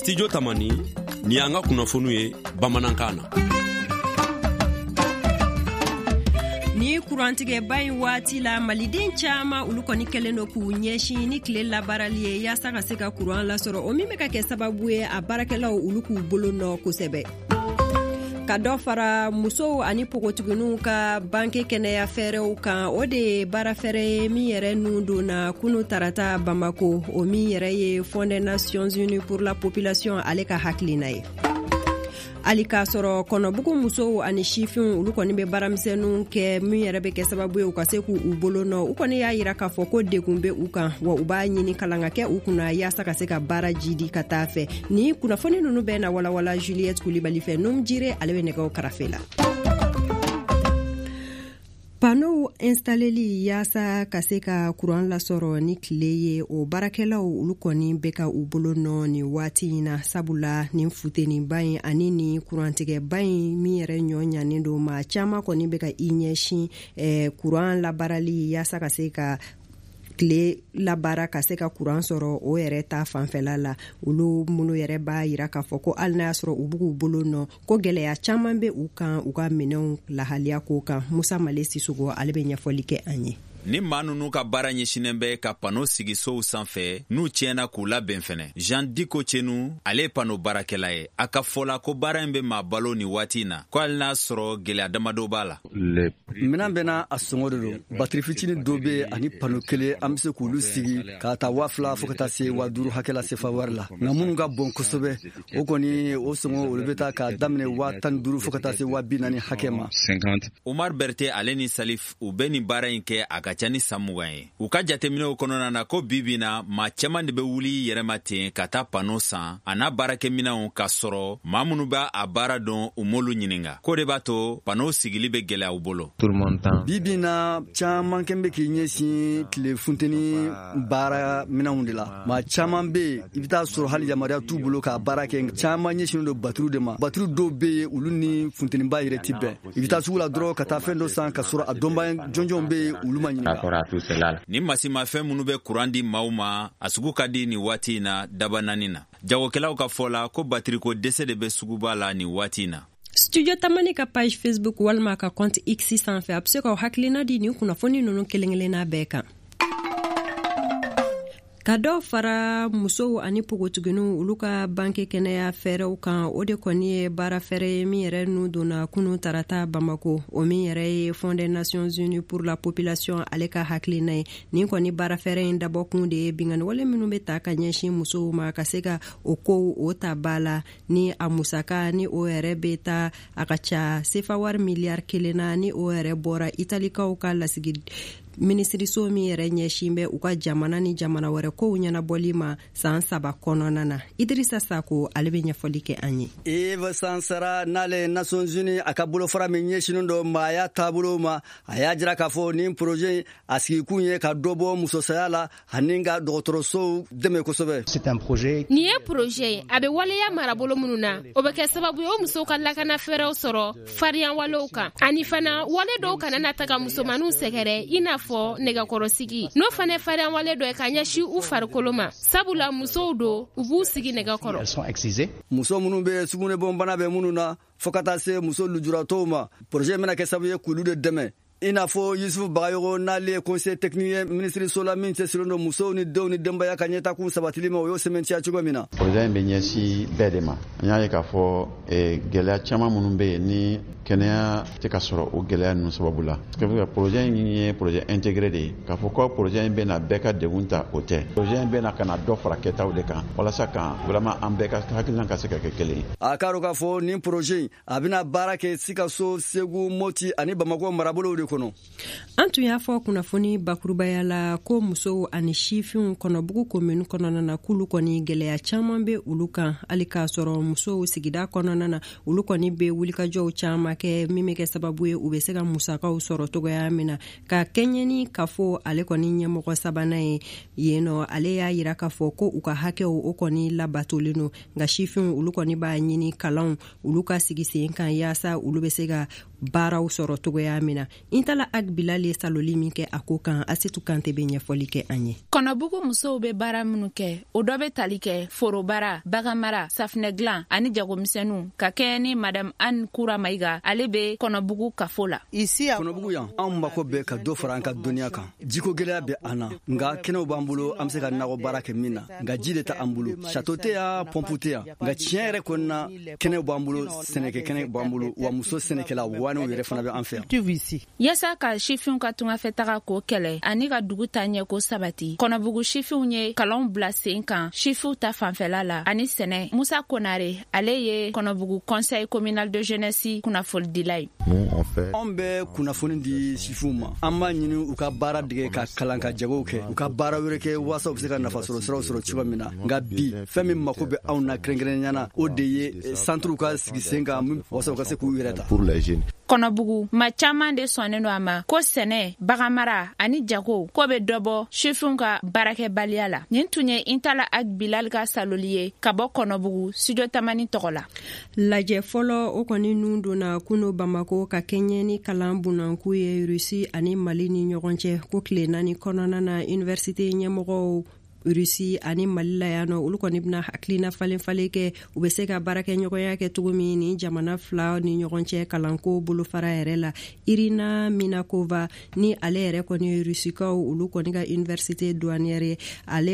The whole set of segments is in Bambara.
Studio Tamani ni anga kunafonu ye Bamanankan na. Ni kurantige bayi waati la maliden caman olu kɔni kɛlen do k'u ɲɛsin ni tile labarali ye yaasa ka se ka kuran lasɔrɔ o min bɛ ka kɛ sababu ye a baarakɛlaw olu k'u bolo nɔ kosɛbɛ. Ka dɔ fara musow ani pogotigininw ka banke kɛnɛya fɛɛrɛw kan o de ye baara fɛɛrɛ ye min yɛrɛ nun donna kunu tarata Bamako o min yɛrɛ ye Fonds des Nations Unies pour la Population ale ka hakilina ye. Ali k'a sɔrɔ kɔnɔbugu musow ani sifinw olu kɔni bɛ baaramisɛnninw kɛ min yɛrɛ bɛ kɛ sababu ye u ka se k'u bolo nɔ u kɔni y'a yira k'a fɔ ko degun bɛ u kan wa u b'a ɲini kalan ka kɛ u kunna yaasa ka se ka baara jidi ka taa fɛ ni kunnafoni ninnu bɛɛ na walawala Juliette Kulibali fɛ Num Jire ale bɛ nɛgɛw karafe la. Panow installeli yaasa ka se ka kuran lasɔrɔ ni tile ye o baarakɛlaw olu kɔni bɛ ka u bolo nɔ ni waati in na sabula ni futenniba in ani ni kurantigɛba in min yɛrɛ ɲɔ ɲanen do maa caman kɔni bɛ ka i ɲɛsin kuran labaarali yaasa ka se ka tile labaara ka se ka kuran sɔrɔ o yɛrɛ ta fanfɛla la olu minnu yɛrɛ b'a yira k'a fɔ ko hali n'a y'a sɔrɔ u b'u bolo nɔ ko gɛlɛya caman bɛ u kan u ka minɛnw lahaliya ko kan Musa Male Sisogo ale bɛ ɲɛfɔli kɛ an ye. Ni maa nunu ka baara ɲɛsinen bɛ ka pano sigi sow sanfɛ n'u tiɲɛna k'u labɛn fɛnɛ. Jean Diko Cenu ale ye pano baarakɛla ye a ka fɔla ko baara in bɛ maa balo ni waati in na ko hali n'a sɔrɔ gɛlɛya damadɔ b'a la. Minan bɛna a sɔngɔ de don batiri fitinin dɔ bɛ ani pano kelen an bɛ se k'olu sigi k'a ta 2,000 fo ka taa se 5,000 hakɛ la sefa wari la nka minnu ka bon kosɛbɛ o kɔni o sɔngɔ olu bɛ taa k'a daminɛ 15,000 fo ka taa se 40,000 hakɛ ma. Omar Berté ale ni Salif u bɛ ni baara in kɛ a ka ca ni san 20 ye. U ka jateminɛw kɔnɔna na ko bibi na maa cɛman de bɛ wuli yɛrɛma ten ka taa pano san a n'a baarakɛminɛnw ka sɔrɔ maa minnu b'a a baara dɔn u m'olu ɲininka ko de b'a to pano sigili bɛ gɛlɛya u bolo. Bibi na caman kɛn bɛ k'i ɲɛsin tile funteni baara minɛnw de la maa caman bɛ yen i bɛ taa sɔrɔ hali yamaruya t'u bolo k'a baara kɛ caman ɲɛsinnen don baturu de ma baturu dɔw bɛ yen olu ni funteniba yɛrɛ ti bɛn i bɛ taa sugu la dɔrɔn ka taa fɛn dɔ san ka sɔrɔ a dɔnba jɔnjɔnw bɛ yen olu ma ɲininka. Ni masimafɛn minnu bɛ kuran di maaw ma a sugu ka di ni waati in na daba naani na jagokɛlaw ka fɔ la ko batiriko dɛsɛ de bɛ suguba la ni waati in na. Studio Tamani ka page Facebook walima ka compte X sanfɛ a bɛ se ka hakilina di ni kunnafoni ninnu kelen-kelenna bɛɛ kan. Ka dɔ fara musow ani pogotigininw olu ka banke kɛnɛya fɛɛrɛw kan o de kɔni ye baara fɛɛrɛ ye min yɛrɛ nu donna kunu tarata Bamako o min yɛrɛ ye Fonds des Nations Unies pour la Population ale ka hakilina ye nin kɔni baara fɛɛrɛ in dabɔkun de ye bingani wale minnu bɛ ta ka ɲɛsin musow ma ka se ka o kow o ta ba la ni a musaka ni o yɛrɛ bɛ ta a ka ca sefa wari miliyari 1 na ni o yɛrɛ bɔra Italikaw ka lasigi minisiriso min yɛrɛ ɲɛsin bɛ u ka jamana ni jamana wɛrɛ kow ɲɛnabɔli ma san 3 kɔnɔna na. Idrissa Sako ale bɛ ɲɛfɔli kɛ an ye. Eva Sansara n'ale Nations Unies a ka bolofara min ɲɛsinen don maaya taabolo ma a y'a jira k'a fɔ nin projet a sigikun ye ka dɔ bɔ musosaya la ani ka dɔgɔtɔrɔsow dɛmɛ kosɛbɛ. Nin ye projet ye a bɛ waleya marabolo minnu na o bɛ kɛ sababu ye o musow ka lakana fɛɛrɛw sɔrɔ fariyan walew kan ani fana wale dɔw kana na taga musomaninw sɛgɛrɛ i n'a fɔ nɛgɛkɔrɔsigi n'o fana fariyan wale dɔ ye ka ɲɛsin u farikolo ma sabula musow do u b'u sigi nɛgɛkɔrɔ. Muso minnu bɛ sugunɛbɔn bana bɛ minnu na fo ka taa se muso lujuratɔw ma projet bɛna kɛ sababu ye k'olu de dɛmɛ i n'a fɔ Yusufu Bagayogo n'ale ye conseil technique minisiriso la min cɛsirilen don musow ni denw ni denbaya ka ɲɛtakun sabatili ma o y'o sɛmɛntiya cogo min na. projet in bɛ ɲɛsin bɛɛ de ma an y'a ye k'a fɔ gɛlɛya caman minnu bɛ yen ni kɛnɛya tɛ ka sɔrɔ o gɛlɛya ninnu sababu la projet in ye projet intégré de ye k'a fɔ ko projet in bɛna bɛɛ ka degun ta o tɛ projet in bɛna ka na dɔ fara kɛtaw de kan walasa kan vraiment an bɛɛ ka hakilina ka se ka kɛ kelen ye. A k'a dɔn k'a fɔ nin projet in a bɛna baara kɛ Sikaso, Segu, Moti ani Bamako marabolow de kɔnɔ. An tun y'a fɔ kunnafoni bakurubaya la ko musow ani sifinw kɔnɔbugu commune kɔnɔna na k'olu kɔni gɛlɛya caman bɛ olu kan hali k'a sɔrɔ musow sigida kɔnɔna na olu kɔni bɛ wulikajɔw caman kɛ min bɛ kɛ sababu ye u bɛ se ka musakaw sɔrɔ togoya min na ka kɛɲɛni ka fɔ ale kɔni ɲɛmɔgɔ sabanan ye yen nɔ ale y'a yira k'a fɔ ko u ka hakɛw o kɔni labatolen don nka sifinw olu kɔni b'a ɲini kalanw olu ka sigi sen kan yaasa olu bɛ se ka baaraw sɔrɔ togoya min na intala agbilal ye saloli min kɛ a ko kan Asetu Kante be ɲɛfɔli kɛ an ye. Kɔnɔbugu musow be baara minnu kɛ o dɔ be tali kɛ forobara, baganmara, safinɛ dilan ani jagomisɛnu ka kɛ ni Madame Anne Koura Maïga ale be Kɔnɔbugu kafo la. Kɔnɔbugu yan anw mako bɛ ka dɔ fara an ka dɔnniya kan. Jiko gɛlɛya bɛ an na nka kɛnɛw b'an bolo an bɛ se ka nakɔ baara kɛ min na nka ji de tɛ an bolo. Château tɛ yan, pompe tɛ yan nka tiɲɛ yɛrɛ kɔni na kɛnɛw b'an bolo, sɛnɛkɛ kɛnɛ b'an bolo wa muso sɛnɛkɛla waaniw yɛrɛ fana bɛ an fɛ yan. Yasa ka sifinw ka tungafɛtaga ko kɛlɛ ani ka dugu ta ɲɛ ko sabati Kɔnɔbugu sifinw ye kalanw bila sen kan sifiw ta fanfɛla la ani sɛnɛ. Musa Konare ale ye Kɔnɔbugu conseil communal de jeunesse kunnafoni dila ye. Anw bɛ kunnafoni di sifinw ma an b'a ɲini u ka baara dege ka kalan ka jagow kɛ u ka baara wɛrɛ kɛ waasa u bɛ se ka nafa sɔrɔ siraw sɔrɔ cogoya min na nka bi fɛn min mako bɛ anw na kɛrɛnkɛrɛnnenya o de ye centrew ka sigi sen kan waasa u ka se k'u yɛrɛ ta. Kɔnɔbugu ma caman de sɔnnen don a ma ko sɛnɛ, baganmara ani jago ko bɛ dɔbɔ sifinw ka baarakɛbaliya la. Nin tun ye Intala Agbilal ka saloli ye ka bɔ Kɔnɔbugu studio Tamani tɔgɔ la. Lajɛ fɔlɔ o kɔni nun donna kuno Bamako ka kɛɲɛ ni kalan bunanku ye Rusi ani Mali ni ɲɔgɔn cɛ ko tile 4 kɔnɔna na université ɲɛmɔgɔw Rusi ani Mali la yan nɔ olu kɔni bɛna hakilina falen kɛ u bɛ se ka baarakɛ ɲɔgɔnya kɛ cogo min ni jamana fila ni ɲɔgɔn cɛ kalanko bolofara yɛrɛ la. Irina Minakova ni ale yɛrɛ kɔni ye Rusikaw olu kɔni ka université douanière ye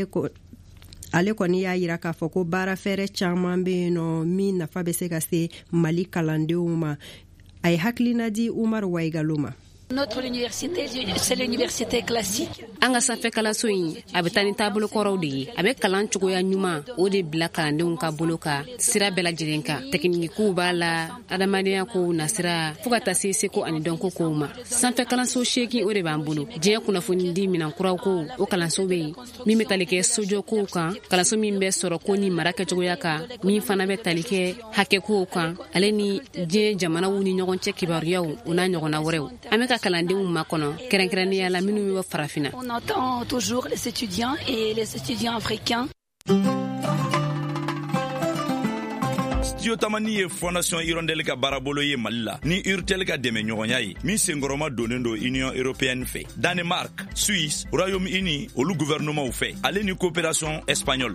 ale kɔni y'a yira k'a fɔ ko baara fɛrɛ caman bɛ yen nɔ min nafa bɛ se ka se Mali kalandenw ma. A ye hakilina di Umar Waigalo ma. Notre université, c'est l'université classique. An ka sanfɛ kalanso in a bɛ taa ni taabolo kɔrɔw de ye. A bɛ kalan cogoya ɲuman o de bila kalandenw ka bolo ka sira bɛɛ lajɛlen kan. Tɛkinikow b'a la, adamadenya kow nasira fo ka taa se seko ani dɔnko kow ma. Sanfɛ kalanso 8 o de b'an bolo. Diɲɛ kunnafoni di minan kuraw ko o kalanso bɛ yen. Min bɛ tali kɛ sojɔ kow kan, kalanso min bɛ sɔrɔ ko ni mara kɛcogoya kan, min fana bɛ tali kɛ hakɛ kow kan, ale ni diɲɛ jamanaw ni ɲɔgɔn cɛ kibaruyaw o n'a ɲɔgɔnna wɛrɛw. An bɛ ka kalandenw makɔnɔ kɛrɛnkɛrɛnnenya la minnu bɛ farafina. On entend toujours les étudiants et les étudiants africains. Studio Tamani ye Fondation Hirondelle ka baarabolo ye Mali la ni Urtel ka dɛmɛ ɲɔgɔnya ye min senkɔrɔma donnen do Union Européenne fɛ. Danemark, Suisse, Royaume-Uni olu gouvernement fɛ ale ni coopération espagnole.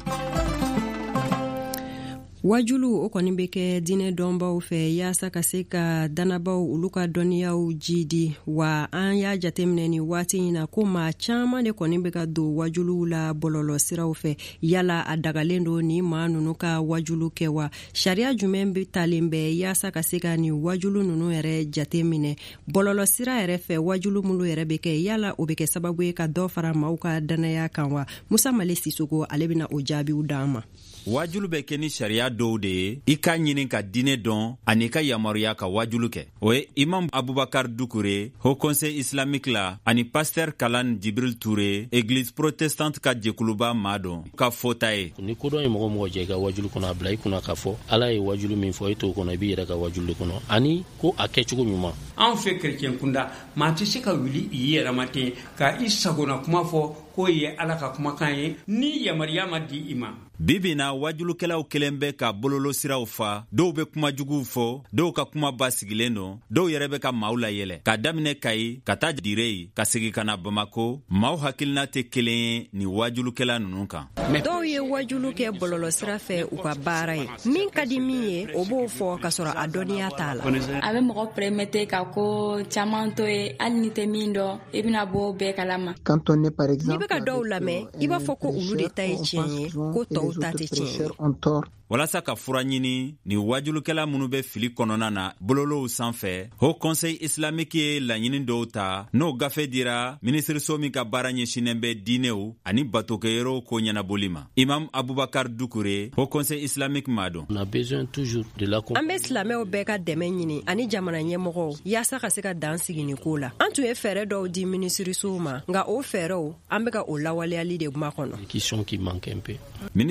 Wajulu o kɔni bɛ kɛ diinɛ dɔnbaw fɛ yaasa ka se ka danabaw olu ka dɔnniyaw jidi wa an y'a jateminɛ ni waati in na ko maa caman de kɔni bɛ ka don wajuluw la bɔlɔlɔ siraw fɛ yala a dagalen don ni maa nunu ka wajulu kɛ wa sariya jumɛn bɛ talen bɛ yaasa ka se ka ni wajulu nunu yɛrɛ jateminɛ bɔlɔlɔ sira yɛrɛ fɛ wajulu minnu yɛrɛ bɛ kɛ yala o bɛ kɛ sababu ye ka dɔ fara maaw ka danaya kan wa Musa Male Sisoko ale bɛna o jaabiw d'an ma. Wajulu bɛ kɛ ni sariya dɔw de ye i ka ɲini ka diinɛ dɔn ani ka yamaruya ka wajulu kɛ. O ye Imam Abubakar Dukure, Haut Conseil islamique la ani Pasteur Kalan Jibril Touré, Église protestante ka jɛkuluba maa dɔn ka fɔta ye. Ni kodɔn ye mɔgɔ mɔgɔ jɛ i ka wajulu kɔnɔ a bila i kunna k'a fɔ Ala ye wajulu min fɔ i t'o kɔnɔ i b'i yɛrɛ ka wajulu de kɔnɔ ani ko a kɛcogo ɲuman. An fɛ chrétien kunda maa tɛ se ka wuli i yɛrɛma ten ka i sagona kuma fɔ ko ye Ala ka kumakan ye ni yamariya ma di i ma. Bibi na wajulukɛlaw kelen bɛ ka bololo siraw fa, dɔw bɛ kuma juguw fɔ, dɔw ka kuma basigilen don, dɔw yɛrɛ bɛ ka maaw la yɛlɛ. Ka daminɛ Kayi ka taa Direi ka segi ka na Bamako, maaw hakilina tɛ kelen ye ni wajulukɛla ninnu kan. Dɔw ye wajulu kɛ bɔlɔlɔ sira fɛ u ka baara ye. Min ka di min ye o b'o fɔ ka sɔrɔ a dɔnniya t'a la. A bɛ mɔgɔ permettre ka ko caman to ye hali ni tɛ min dɔn i bɛna bɔ bɛɛ kalama. N'i bɛ ka dɔw lamɛn i b'a fɔ ko olu de ta ye tiɲɛ ye ko tɔw ta tɛ tiɲɛ ye. Walasa ka fura ɲini ni wajulukɛla minnu bɛ fili kɔnɔna na bololow sanfɛ, Haut Conseil islamique ye laɲini dɔw ta n'o gafe dira minisiriso min ka baara ɲɛsinnen bɛ diinɛw ani batokɛyɔrɔw ko ɲɛnaboli ma. Imam Abubakar Dukure, Haut Conseil islamique m'a dɔn. On a besoin toujours de la an bɛ silamɛw bɛɛ ka dɛmɛ ɲini ani jamana ɲɛmɔgɔw yaasa ka se ka dan sigi ni ko la. An tun ye fɛɛrɛ dɔw di minisirisow ma nka o fɛɛrɛw an bɛ ka o lawaleyali de kuma kɔnɔ. Question qui manque un peu.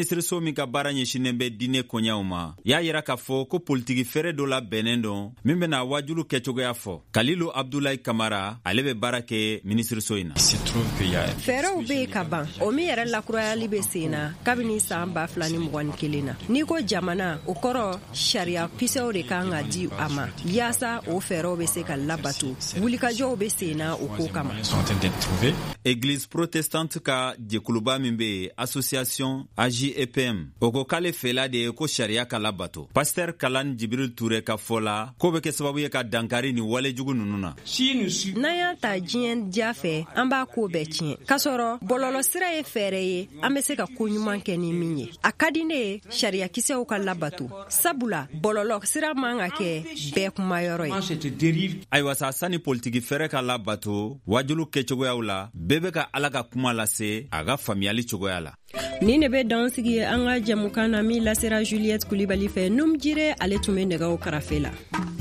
minisiriso min ka baara ɲɛsinen bɛ diinɛ koɲaw ma y'a yira k'a fɔ ko politiki fɛrɛ dɔ la bɛnnen don min bena wajulu kɛcogoya fɔ. Kalilu Abdulayi Kamara ale bɛ baara kɛ minisiriso in na. fɛɛrɛw be ka ban o min yɛrɛ lakurayali be sen na kabini saan 2021 na. N'i ko jamana o kɔrɔ sariya kisɛw de kan ka di a ma yaasa o fɛɛrɛw be se ka labato. Wulikajɔw be sen na o ko kama. Église protestante ka jɛkuluba min be association AJEPM o ko k'ale fɛla de ye ko sariya ka labato. Pasteur Kalan Jibril Ture ka fɔ la ko be kɛ sababu ye ka dankari ni walejugu nunu na. N'an y'a ta diɲɛ diya fɛ an b'a ko bɛɛ tiɲɛ k'a sɔrɔ bɔlɔlɔ sira ye fɛɛrɛ ye an be se ka koɲuman kɛ ni min ye. A ka di ne ye sariyakisɛw ka labato sabula bɔlɔlɔ sira man ka kɛ bɛɛ kumayɔrɔ ye. Ayiwa sa sani politiki fɛrɛ ka labato wajulu kɛcogoyaw la bɛɛ bɛ ka Ala ka kuma lase a ka faamuyali cogoya la. Ni ne bɛ dansigi an ka jɛmukan na min lasera Juliette Kulibali fɛ Num Jire ale tun bɛ nɛgɛw karafe la.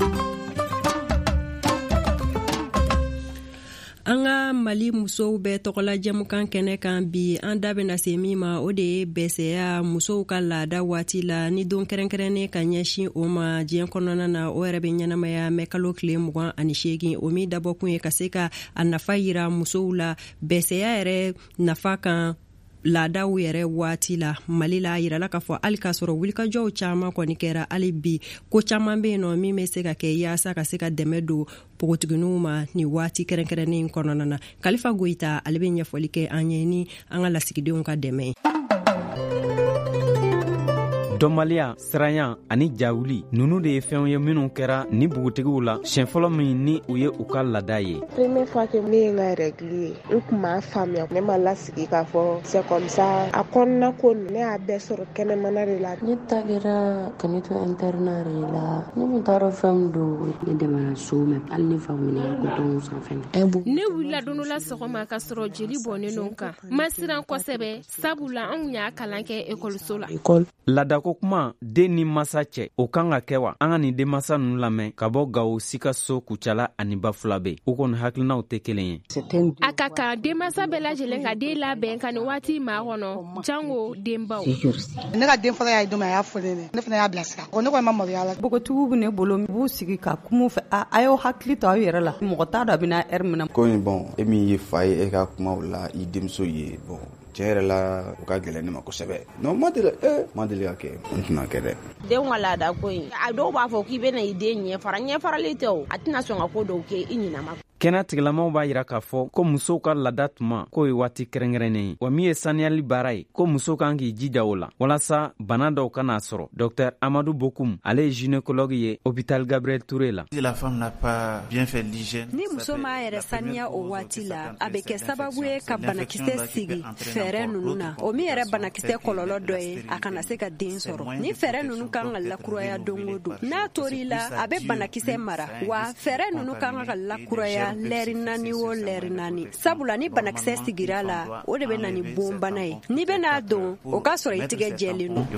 An ka Mali musow bɛ tɔgɔla jɛmukan kɛnɛ kan bi an da bɛna se min ma o de ye bɛsɛya musow ka laada waati la ni don kɛrɛnkɛrɛnnen ka ɲɛsin o ma diɲɛ kɔnɔna na o yɛrɛ bɛ ɲɛnamaya mɛ kalo tile 28 o min dabɔkun ye ka se ka a nafa yira musow la bɛsɛya yɛrɛ nafa kan laadaw yɛrɛ waati la Mali la yirala k'a fɔ hali k'a sɔrɔ wulikajɔw caman kɔni kɛra hali bi ko caman bɛ yen nɔ min bɛ se ka kɛ yaasa ka se ka dɛmɛ don pogotigininw ma ni waati kɛrɛnkɛrɛnnen kɔnɔna na. Kalifa Goyita ale bɛ ɲɛfɔli kɛ an ye ni an ka lasigidenw ka dɛmɛ ye. dɔnbaliya siranya ani jawuli nunu de ye fɛnw ye minnu kɛra ni bugutigiw la siɲɛ fɔlɔ min ni u ye u ka laada ye. Première fois que ne ye n ka règle ye n kun m'a faamuya ne ma lasigi k'a fɔ c'est comme ça a kɔnɔna ko ne y'a bɛɛ sɔrɔ kɛnɛmana de la. Ne ta kɛra ka ne to internat de la ne kun t'a dɔn fɛn min don ne dɛmɛra so mɛ hali ne fa minɛ ko tɔnw sanfɛ. Ne wulila don dɔ la sɔgɔma ka sɔrɔ jeli bɔnnen don kan ma siran kosɛbɛ sabula an kun y'a kalan kɛ ekɔliso la. Laadako kuma den ni masa cɛ o kan ka kɛ wa an ka nin denmasa ninnu lamɛn ka bɔ Gawo Sikaso Kucala ani Bafulabe u kɔni hakilinaw tɛ kelen ye. A ka kan denmasa bɛɛ lajɛlen ka den labɛn ka nin waati maa kɔnɔ jango denbaw. Ne ka den fɔlɔ y'a don a y'a fɔ ne fana y'a bilasira ne kɔni ma maloya la. Bogotigiw bɛ ne bolo u b'u sigi ka kuma fɛ a y'aw hakili to aw yɛrɛ la mɔgɔ t'a dɔn a bɛna heure min na. Ko in bon e min ye fa ye e ka kumaw la i denmuso ye bon cɛ yɛrɛ la u ka gɛlɛn ne ma kosɛbɛ. Non ma deli ka kɛ n tɛna kɛ dɛ. Den ka laada ko in a dɔw b'a fɔ k'i bɛna i den ɲɛfarali tɛ o a tɛna sɔn ka ko dɔw kɛ i ɲinama. Kɛnɛ tigilamaw b'a yira k'a fɔ ko musow ka laada tuma k'o ye waati kɛrɛnkɛrɛnnen ye wa min ye saniyali baara ye ko muso kan k'i jija o la walasa bana dɔw kan'a sɔrɔ. Dr Amadou Bokoum ale ye gynécologue ye hôpital Gabriel Touré la. Ni muso m'a yɛrɛ saniya o waati la a bɛ kɛ sababu ye ka banakisɛ sigi fɛɛrɛ ninnu na o min yɛrɛ banakisɛ kɔlɔlɔ dɔ ye a kana se ka den sɔrɔ. Ni fɛɛrɛ ninnu kan ka lakuraya don o don n'a tor'i la a bɛ banakisɛ mara wa fɛɛrɛ ninnu kan ka lakuraya lɛri 4 o lɛri 4 sabula ni banakisɛ sigira la o de bɛ na ni bon bana ye ni bɛ n'a don o ka sɔrɔ i tigɛ jɛlen don.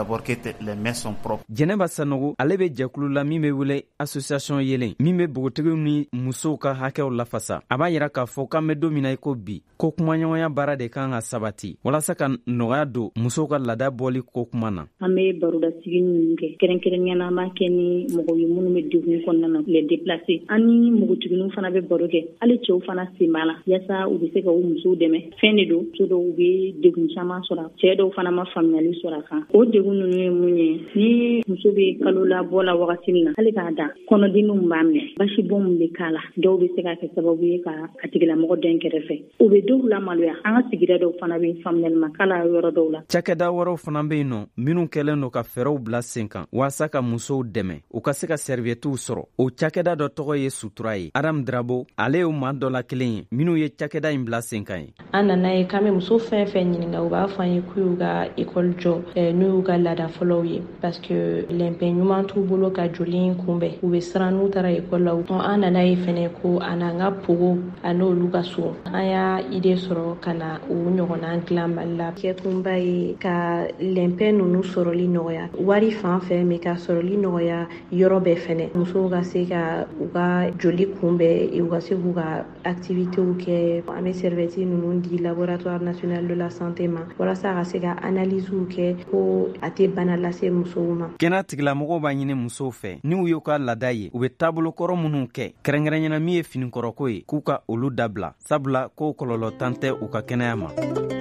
Jɛnɛba Sanogo ale bɛ jɛkulu la min bɛ wele association yelen min bɛ bogotigiw ni musow ka hakɛw lafasa a b'a yira k'a fɔ k'an bɛ don min na i ko bi ko kumaɲɔgɔnya baara de kan ka sabati walasa ka nɔgɔya don musow ka laada bɔli ko kuma na. An bɛ barodasigi ninnu kɛ kɛrɛnkɛrɛnnenya na an b'a kɛ ni mɔgɔw ye minnu bɛ degun kɔnɔna na les déplacés an ni npogotigininw fana bɛ baro kɛ hali cɛw fana sen b'a la yaasa u bɛ se ka u musow dɛmɛ fɛn de don muso dɔw bɛ degun caman sɔrɔ cɛ dɔw fana ma faamuyali sɔrɔ a kan o degun ninnu ye mun ye ni muso bɛ kalo labɔ la wagati min na hali k'a da kɔnɔdimiw b'a minɛ basibɔn min bɛ k'a la dɔw bɛ se ka kɛ sababu ye ka a tigilamɔgɔ den kɛrɛfɛ u bɛ dɔw lamaloya an ka sigida dɔw fana bɛ faamuyali ma kala yɔrɔ dɔw la. Cakɛda wɛrɛw fana bɛ yen nɔ minnu kɛlen don ka fɛɛrɛw bila sen kan walasa ka musow dɛmɛ u ka se ka serviettes sɔrɔ o cakɛda dɔ tɔgɔ ye Sutura ye. Adam Drabo ale ye maa dɔ la kelen ye minnu ye cakɛda in bila sen kan ye. An nana ye k'an bɛ muso fɛn fɛn ɲininka u b'a fɔ an ye k'u y'u ka école jɔ n'u y'u ka laada fɔlɔw ye parce que lɛnpɛ ɲuman t'u bolo ka joli in kunbɛn u bɛ siran n'u taara école la an nana ye fɛnɛ ko a n'an ka pogo a n'olu ka so an y'a idée sɔrɔ ka na u ɲɔgɔnna dilan Mali la. Kɛkunba ye ka lɛnpɛ ninnu sɔrɔli nɔgɔya wari fan fɛ mais ka sɔrɔli nɔgɔya yɔrɔ bɛɛ fɛnɛ musow ka se ka u ka joli kunbɛn u ka se k'u ka activitéw kɛ. An bɛ serviette ninnu di laboratoire national de la santé ma walasa a ka se ka analysew kɛ ko a tɛ bana lase musow ma. Kɛnɛ tigilamɔgɔw b'a ɲini musow fɛ ni u y'u ka laada ye u bɛ taabolo kɔrɔ minnu kɛ kɛrɛnkɛrɛnyana min ye finikɔrɔko ye k'u ka olu dabila sabula ko kɔlɔlɔ tan tɛ u ka kɛnɛya ma.